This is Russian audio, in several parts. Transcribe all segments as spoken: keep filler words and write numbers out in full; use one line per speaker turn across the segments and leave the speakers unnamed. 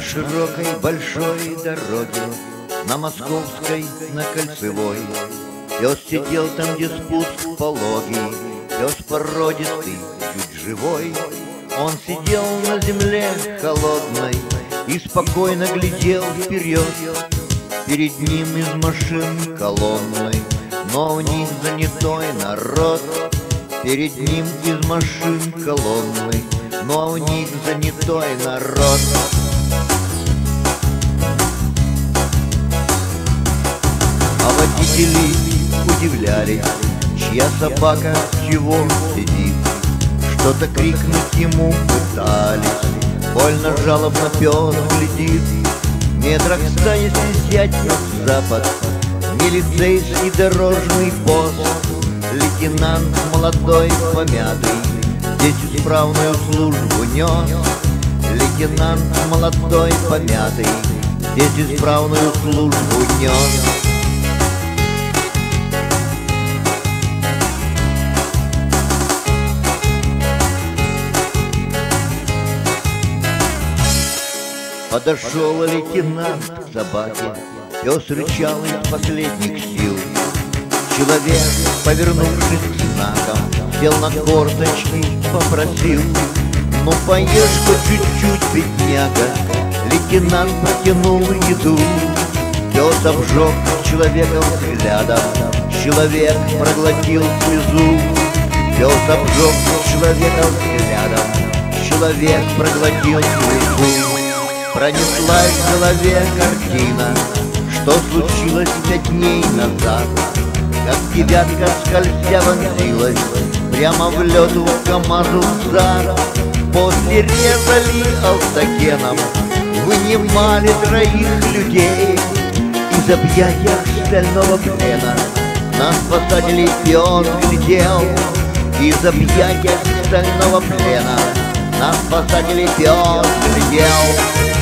широкой большой дороге, на Московской, на Кольцевой, пес сидел там, где спуск пологий, пес породистый, чуть живой. Он сидел на земле холодной и спокойно глядел вперед. Перед ним из машин колонной, но в них занятой народ. Перед ним из машин колонной, но в них занятой народ. А водители удивлялись, чья собака чего сидит. Что-то крикнуть ему пытались, больно жалобно пес глядит. Метрах ста, если взять на запад, милицейский дорожный пост. Лейтенант молодой, помятый, здесь исправную службу нес. Лейтенант молодой, помятый, здесь исправную службу нес. Подошел лейтенант к собаке, пес рычал из последних сил. Человек, повернувшись к знакам, сел на корточки, попросил: ну поешь хоть чуть-чуть, бедняга. Лейтенант протянул еду. Пес обжег человека взглядом, человек проглотил слезу. Пес обжег человека взглядом, человек проглотил слезу. Пронеслась в голове картина, что случилось пять дней назад. Как девятка скользя вонзилась прямо в лед в КамАЗу зад. После резали автогеном, вынимали троих людей из объятия стального плена. На спасателей пес глядел из объятия стального плена. На спасателей пес глядел.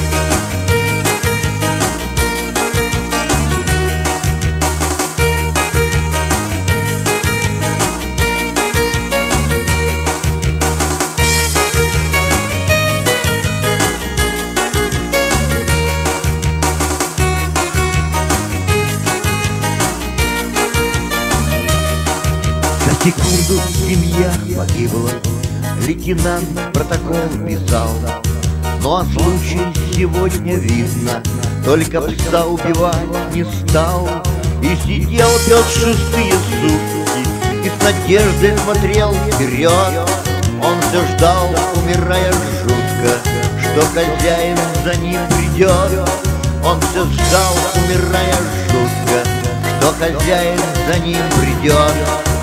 Секунду семья погибла, лейтенант протокол писал. Ну а случай сегодня видно, только пса убивать не стал. И сидел пес шестые сутки и с надеждой смотрел вперед. Он все ждал, умирая жутко, что хозяин за ним придет. Он все ждал, умирая жутко, что хозяин за ним придет.